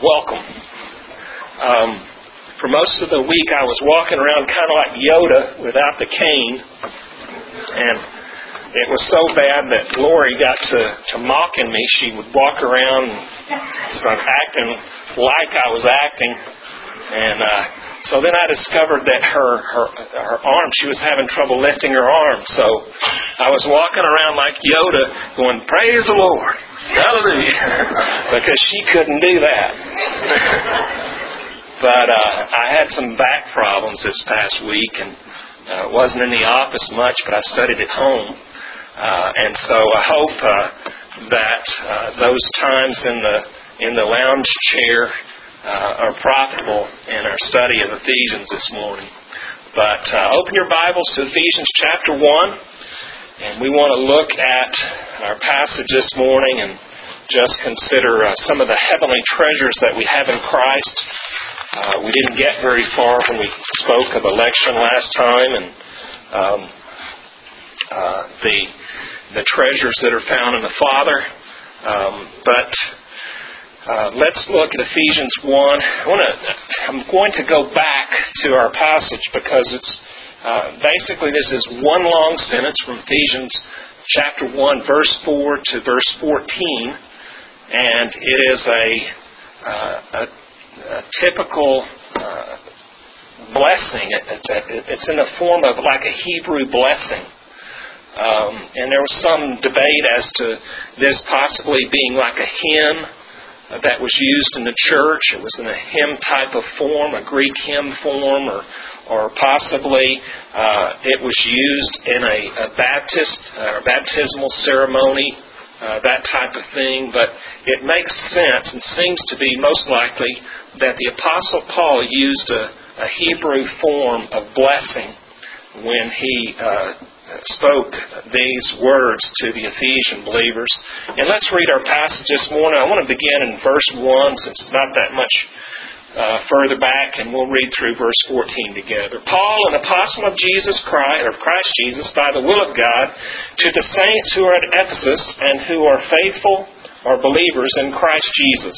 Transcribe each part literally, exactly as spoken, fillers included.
welcome. Um, for most of the week I was walking around kind of like Yoda without the cane, and it was so bad that Lori got to, to mocking me. She would walk around and start acting like I was acting, and uh, so then I discovered that her, her her arm, she was having trouble lifting her arm, so I was walking around like Yoda going, "Praise the Lord, hallelujah," because she couldn't do that. But uh, I had some back problems this past week, and uh, wasn't in the office much, but I studied at home. Uh, and so I hope uh, that uh, those times in the in the lounge chair uh, are profitable in our study of Ephesians this morning. But uh, open your Bibles to Ephesians chapter one, and we want to look at our passage this morning and just consider uh, some of the heavenly treasures that we have in Christ. Uh, we didn't get very far when we spoke of election last time, and um, uh, the the treasures that are found in the Father. Um, but uh, let's look at Ephesians one. I want to. I'm going to go back to our passage because it's uh, basically this is one long sentence from Ephesians chapter one, verse four to verse fourteen, and it is a uh, a, a typical uh, blessing. It, it's, a, it's in the form of like a Hebrew blessing. Um, and there was some debate as to this possibly being like a hymn that was used in the church. It was in a hymn type of form, a Greek hymn form, or or possibly uh, it was used in a, a Baptist uh, baptismal ceremony, uh, that type of thing. But it makes sense and seems to be most likely that the Apostle Paul used a, a Hebrew form of blessing when he uh, spoke these words to the Ephesian believers. And let's read our passage this morning. I want to begin in verse one, since it's not that much uh, further back, and we'll read through verse fourteen together. Paul, an apostle of Jesus Christ, or Christ Jesus, by the will of God, to the saints who are at Ephesus and who are faithful or believers in Christ Jesus.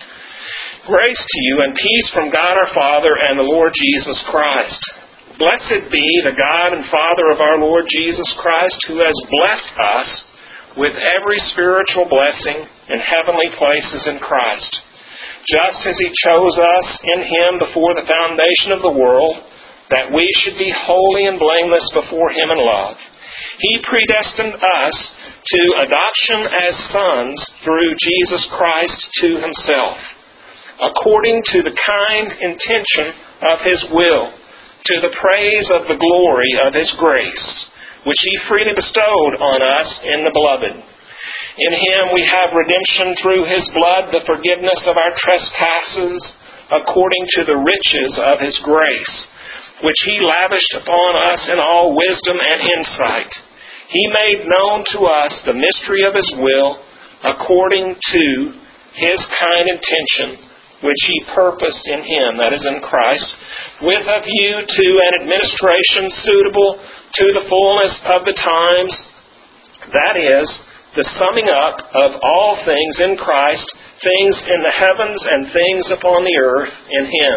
Grace to you and peace from God our Father and the Lord Jesus Christ. Blessed be the God and Father of our Lord Jesus Christ, who has blessed us with every spiritual blessing in heavenly places in Christ, just as He chose us in Him before the foundation of the world, that we should be holy and blameless before Him in love. He predestined us to adoption as sons through Jesus Christ to Himself, according to the kind intention of His will, to the praise of the glory of His grace, which He freely bestowed on us in the Beloved. In Him we have redemption through His blood, the forgiveness of our trespasses, according to the riches of His grace, which He lavished upon us in all wisdom and insight. He made known to us the mystery of His will, according to His kind intention, which He purposed in Him, that is in Christ, with a view to an administration suitable to the fullness of the times, that is, the summing up of all things in Christ, things in the heavens and things upon the earth in Him.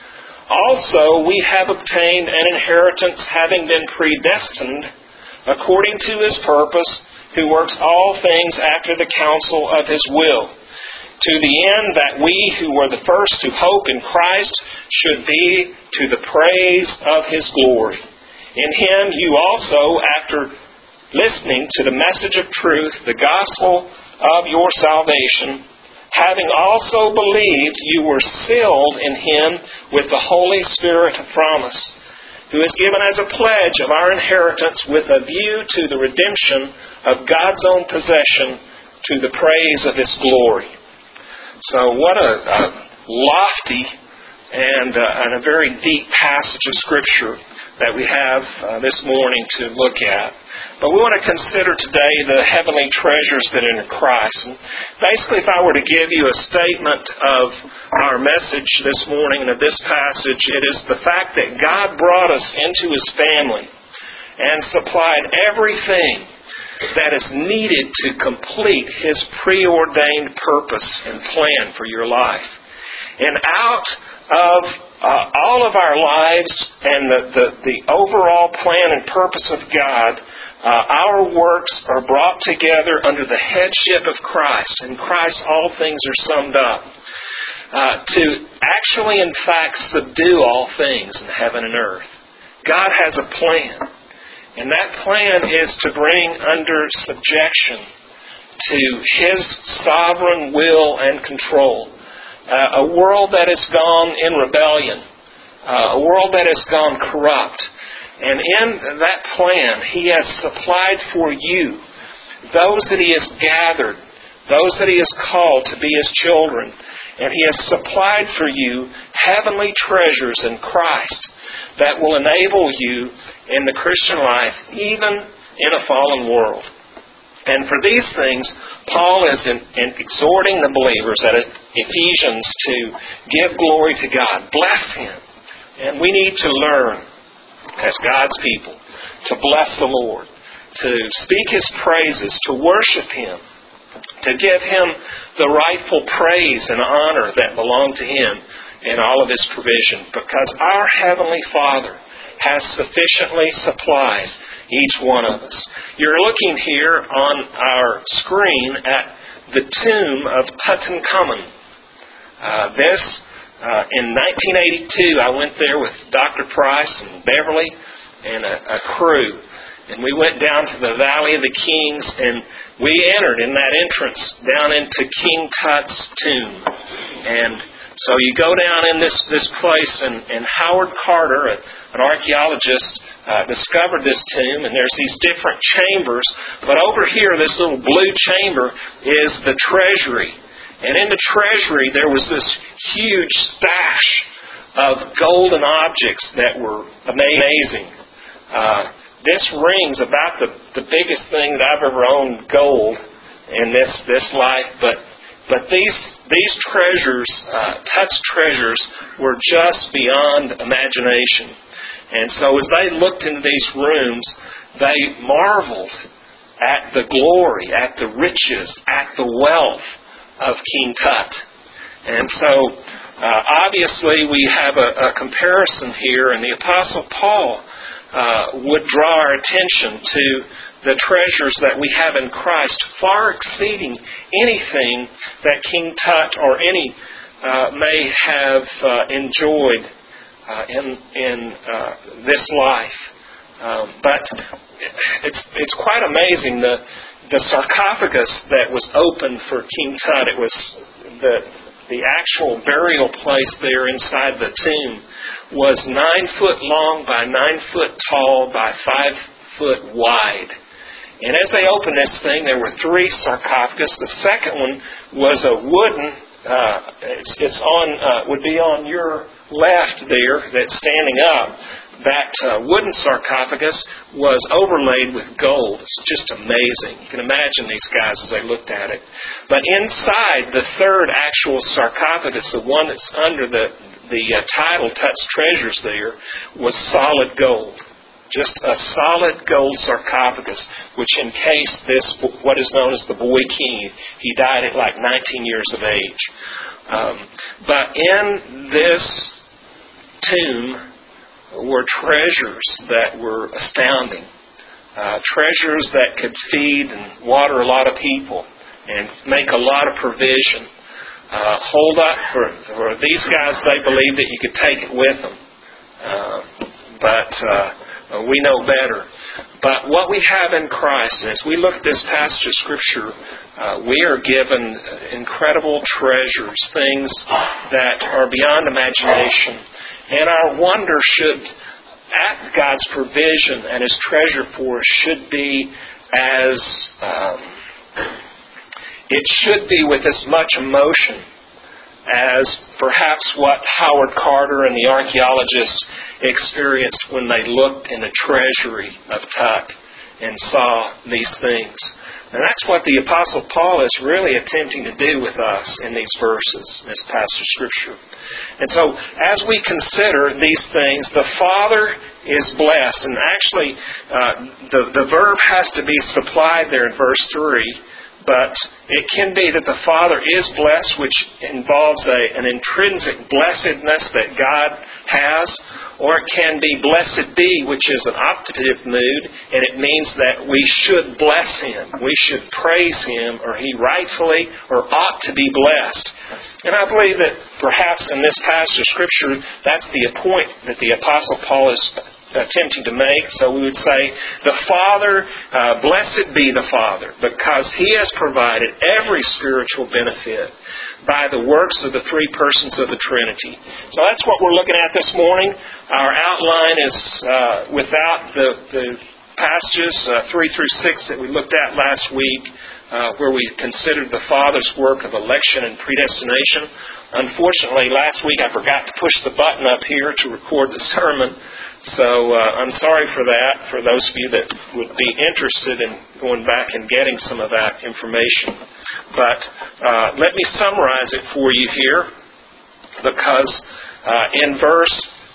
Also, we have obtained an inheritance, having been predestined according to His purpose, who works all things after the counsel of His will, to the end that we who were the first to hope in Christ should be to the praise of His glory. In Him you also, after listening to the message of truth, the gospel of your salvation, having also believed, you were sealed in Him with the Holy Spirit of promise, who is given as a pledge of our inheritance with a view to the redemption of God's own possession, to the praise of His glory. So what a, a lofty and, uh, and a very deep passage of Scripture that we have uh, this morning to look at. But we want to consider today the heavenly treasures that are in Christ. And basically, if I were to give you a statement of our message this morning and of this passage, it is the fact that God brought us into His family and supplied everything that is needed to complete His preordained purpose and plan for your life. And out of uh, all of our lives and the, the, the overall plan and purpose of God, uh, our works are brought together under the headship of Christ. In Christ, all things are summed up. Uh, to actually, in fact, subdue all things in heaven and earth. God has a plan. And that plan is to bring under subjection to His sovereign will and control uh, a world that has gone in rebellion, uh, a world that has gone corrupt. And in that plan, He has supplied for you those that He has gathered, those that He has called to be His children. And He has supplied for you heavenly treasures in Christ that will enable you in the Christian life, even in a fallen world. And for these things, Paul is in, in exhorting the believers at Ephesians to give glory to God. Bless Him. And we need to learn, as God's people, to bless the Lord, to speak His praises, to worship Him, to give Him the rightful praise and honor that belong to Him in all of His provision, because our Heavenly Father has sufficiently supplied each one of us. You're looking here on our screen at the tomb of Tutankhamun. Uh, this, uh, in nineteen eighty-two, I went there with Doctor Price and Beverly and a, a crew. And we went down to the Valley of the Kings, and we entered in that entrance down into King Tut's tomb. And so you go down in this, this place, and, and Howard Carter, a, an archaeologist, uh, discovered this tomb, and there's these different chambers. But over here, this little blue chamber is the treasury. And in the treasury, there was this huge stash of golden objects that were amazing. Uh, This ring's about the, the biggest thing that I've ever owned gold in this, this life, but but these these treasures, uh, Tut's treasures, were just beyond imagination. And so as they looked into these rooms, they marveled at the glory, at the riches, at the wealth of King Tut. And so uh, obviously we have a, a comparison here, and the Apostle Paul Uh, would draw our attention to the treasures that we have in Christ, far exceeding anything that King Tut or any uh, may have uh, enjoyed uh, in in uh, this life. Um, but it's it's quite amazing, the the sarcophagus that was opened for King Tut. It was the The actual burial place there inside the tomb was nine foot long by nine foot tall by five foot wide. And as they opened this thing, there were three sarcophagus. The second one was a wooden. Uh, it's, it's on uh, would be on your left there. That's standing up. That uh, wooden sarcophagus was overlaid with gold. It's just amazing. You can imagine these guys as they looked at it. But inside the third actual sarcophagus, the one that's under the the uh, title Tut's Treasures there, was solid gold. Just a solid gold sarcophagus, which encased this, what is known as the Boy King. He died at like nineteen years of age. Um, but in this tomb were treasures that were astounding. Uh, treasures that could feed and water a lot of people and make a lot of provision. Uh, hold up for, for these guys, they believed that you could take it with them. Uh, but uh, we know better. But what we have in Christ, and as we look at this passage of Scripture, uh, we are given incredible treasures, things that are beyond imagination. And our wonder should, at God's provision and His treasure for us, should be as, um, it should be with as much emotion as perhaps what Howard Carter and the archaeologists experienced when they looked in the treasury of Tut and saw these things. And that's what the Apostle Paul is really attempting to do with us in these verses, in this passage of Scripture. And so, as we consider these things, the Father is blessed. And actually, uh, the, the verb has to be supplied there in verse three. But it can be that the Father is blessed, which involves a, an intrinsic blessedness that God has, or it can be blessed be, which is an optative mood, and it means that we should bless Him. We should praise Him, or He rightfully or ought to be blessed. And I believe that perhaps in this passage of Scripture, that's the point that the Apostle Paul is attempting to make. So we would say, the Father, uh, blessed be the Father, because He has provided every spiritual benefit by the works of the three persons of the Trinity. So that's what we're looking at this morning. Our outline is uh, without the, the passages uh, three through six that we looked at last week, uh, where we considered the Father's work of election and predestination. Unfortunately, last week I forgot to push the button up here to record the sermon. So uh, I'm sorry for that, for those of you that would be interested in going back and getting some of that information. But uh, let me summarize it for you here, because uh, in verse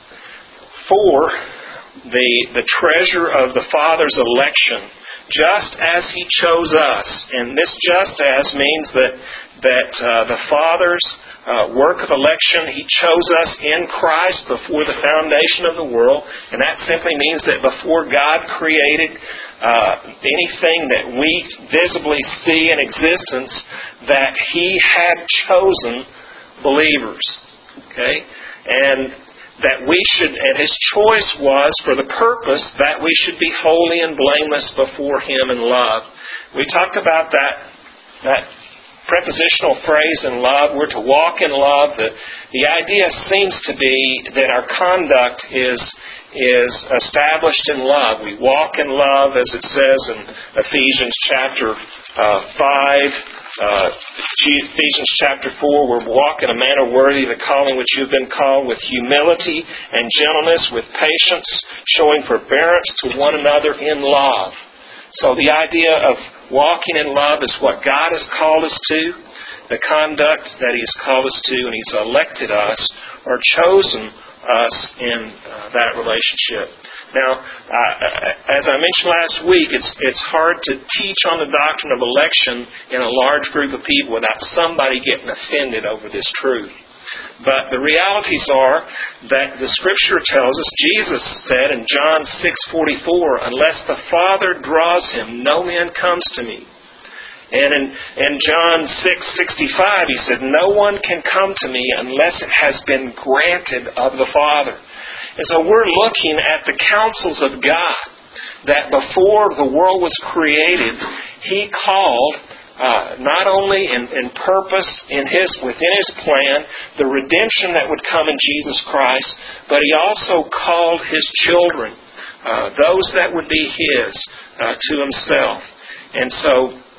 four, the, the treasure of the Father's election, just as He chose us, and this just as means that, that uh, the Father's Uh, work of election, He chose us in Christ before the foundation of the world, and that simply means that before God created uh, anything that we visibly see in existence, that He had chosen believers. Okay? And that we should, and His choice was for the purpose that we should be holy and blameless before Him in love. We talked about that, that prepositional phrase in love. We're to walk in love. The, the idea seems to be that our conduct is, is established in love. We walk in love, as it says in Ephesians chapter uh, five, uh, Ephesians chapter four, we're walk in a manner worthy of the calling which you've been called, with humility and gentleness, with patience, showing forbearance to one another in love. So the idea of walking in love is what God has called us to, the conduct that He has called us to, and He's elected us or chosen us in uh, that relationship. Now, uh, as I mentioned last week, it's it's hard to teach on the doctrine of election in a large group of people without somebody getting offended over this truth. But the realities are that the Scripture tells us, Jesus said in John six forty-four, unless the Father draws him, no man comes to me. And in, in John six sixty-five, He said, no one can come to me unless it has been granted of the Father. And so we're looking at the counsels of God, that before the world was created, He called Uh, not only in, in purpose in his within His plan, the redemption that would come in Jesus Christ, but He also called His children, uh, those that would be His, uh, to Himself. And so,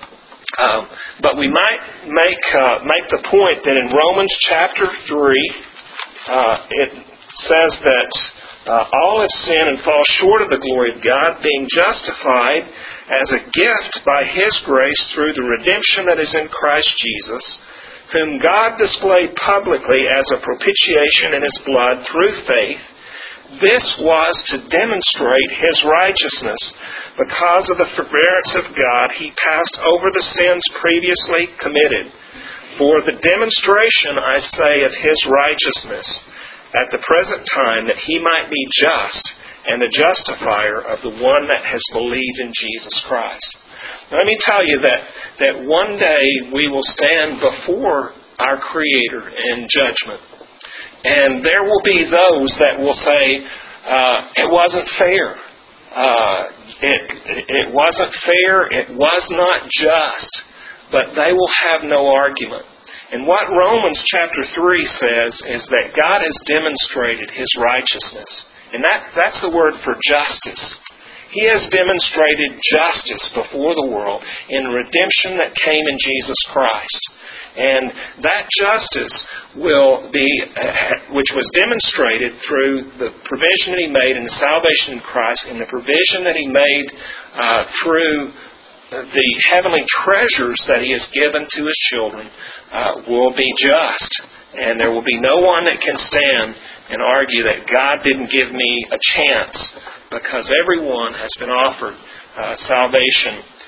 um, but we might make uh, make the point that in Romans chapter three, uh, it says that uh, all have sinned and fall short of the glory of God, being justified as a gift by His grace through the redemption that is in Christ Jesus, whom God displayed publicly as a propitiation in His blood through faith. This was to demonstrate His righteousness. Because of the forbearance of God, He passed over the sins previously committed. For the demonstration, I say, of His righteousness at the present time, that He might be just and the justifier of the one that has believed in Jesus Christ. Now, let me tell you that, that one day we will stand before our Creator in judgment. And there will be those that will say, uh, it wasn't fair. Uh, it, it wasn't fair. It was not just. But they will have no argument. And what Romans chapter three says is that God has demonstrated His righteousness. And that, that's the word for justice. He has demonstrated justice before the world in redemption that came in Jesus Christ. And that justice will be, which was demonstrated through the provision that He made in the salvation in Christ, and the provision that He made uh, through the heavenly treasures that He has given to His children, uh, will be just. And there will be no one that can stand and argue that God didn't give me a chance, because everyone has been offered uh, salvation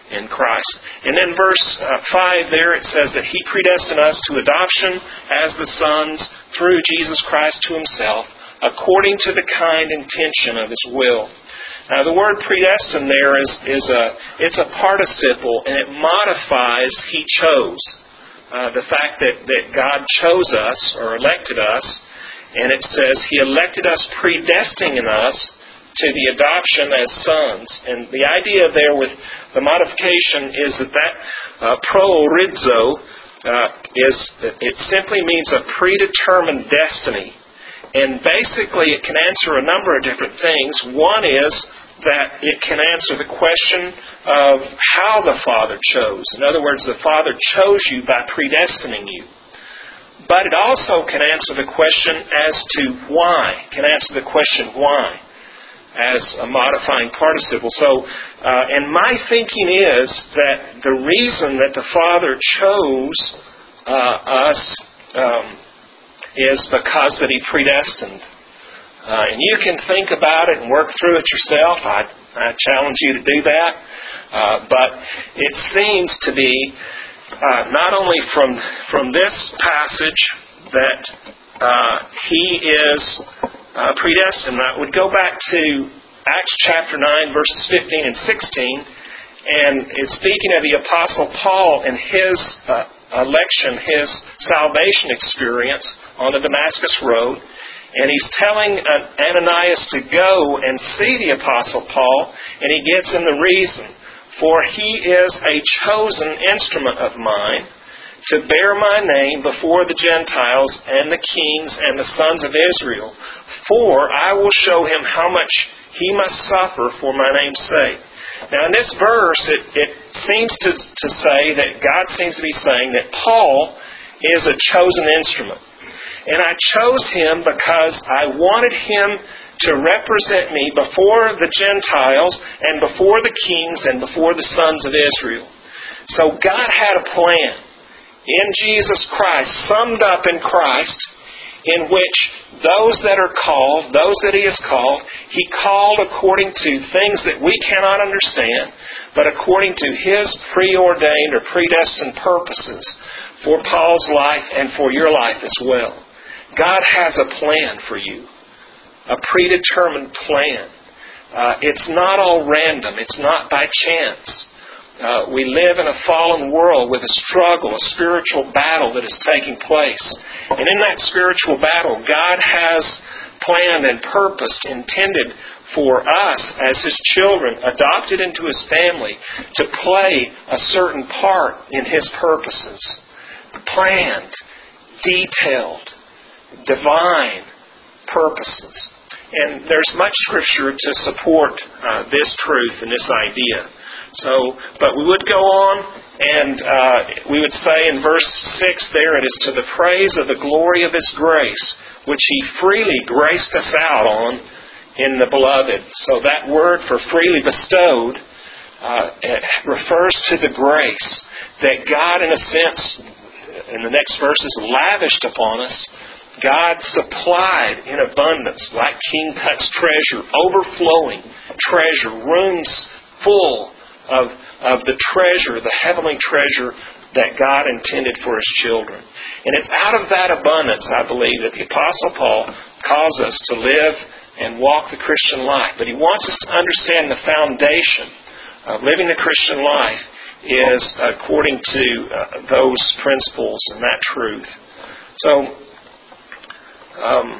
in Christ. And then verse uh, five there, it says that He predestined us to adoption as the sons through Jesus Christ to Himself, according to the kind intention of His will. Now the word predestined there is, is a, it's a participle, and it modifies He chose. Uh, the fact that, that God chose us, or elected us, and it says He elected us, predestining us to the adoption as sons. And the idea there with the modification is that that uh, proorizo uh, is, it simply means a predetermined destiny. And basically it can answer a number of different things. One is that it can answer the question of how the Father chose. In other words, the Father chose you by predestining you. But it also can answer the question as to why. It can answer the question why as a modifying participle. So, uh, and my thinking is that the reason that the Father chose uh, us um, is because that He predestined. Uh, and you can think about it and work through it yourself. I, I challenge you to do that. Uh, but it seems to be uh, not only from from this passage that uh, He is uh, predestined. I would go back to Acts chapter nine, verses fifteen and sixteen, and it's speaking of the Apostle Paul and his uh, election, his salvation experience on the Damascus Road. And he's telling Ananias to go and see the Apostle Paul, and he gives him the reason. For he is a chosen instrument of mine to bear my name before the Gentiles and the kings and the sons of Israel. For I will show him how much he must suffer for my name's sake. Now in this verse, it, it seems to, to say that God seems to be saying that Paul is a chosen instrument. And I chose him because I wanted him to represent me before the Gentiles and before the kings and before the sons of Israel. So God had a plan in Jesus Christ, summed up in Christ, in which those that are called, those that He has called, He called according to things that we cannot understand, but according to His preordained or predestined purposes for Paul's life and for your life as well. God has a plan for you, a predetermined plan. Uh, it's not all random. It's not by chance. Uh, we live in a fallen world with a struggle, a spiritual battle that is taking place. And in that spiritual battle, God has planned and purposed, intended for us as His children, adopted into His family, to play a certain part in His purposes. Planned, detailed, divine purposes. And there's much Scripture to support uh, this truth and this idea. So, but we would go on, and uh, we would say in verse six there, it is to the praise of the glory of His grace, which He freely graced us out on in the Beloved. So that word for freely bestowed uh, it refers to the grace that God, in a sense, in the next verses, lavished upon us. God supplied in abundance, like King Tut's treasure, overflowing treasure, rooms full of, of the treasure, the heavenly treasure that God intended for His children. And it's out of that abundance, I believe, that the Apostle Paul calls us to live and walk the Christian life. But he wants us to understand the foundation of living the Christian life is according to uh, those principles and that truth. So, Um,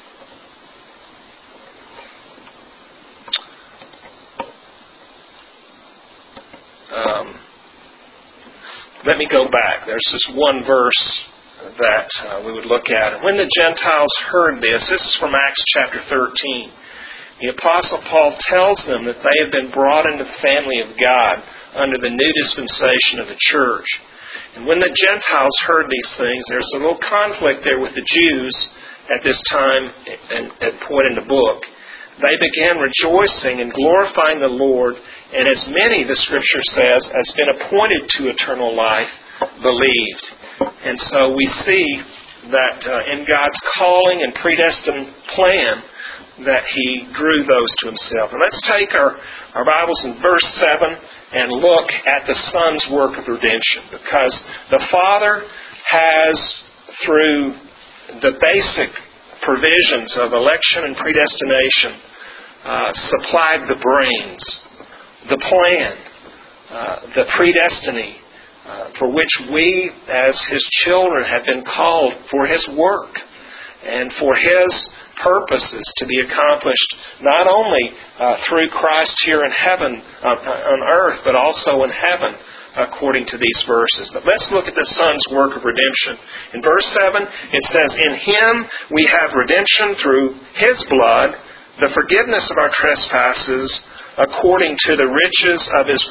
um, let me go back. There's this one verse that uh, we would look at. And when the Gentiles heard this, this is from Acts chapter thirteen, the Apostle Paul tells them that they have been brought into the family of God under the new dispensation of the church. And when the Gentiles heard these things, there's a little conflict there with the Jews at this time and, and point in the book. They began rejoicing and glorifying the Lord, and as many, the Scripture says, as been appointed to eternal life, believed. And so we see that uh, in God's calling and predestined plan that He drew those to Himself. And let's take our, our Bibles in verse seven and look at the Son's work of redemption. Because the Father has, through the basic provisions of election and predestination, uh, supplied the brains, the plan, uh, the predestiny, uh, for which we as His children have been called for His work and for His purposes to be accomplished not only uh, through Christ here in heaven, uh, on earth, but also in heaven, according to these verses. But let's look at the Son's work of redemption. In verse seven, it says, "In Him we have redemption through His blood, the forgiveness of our trespasses, according to the riches of His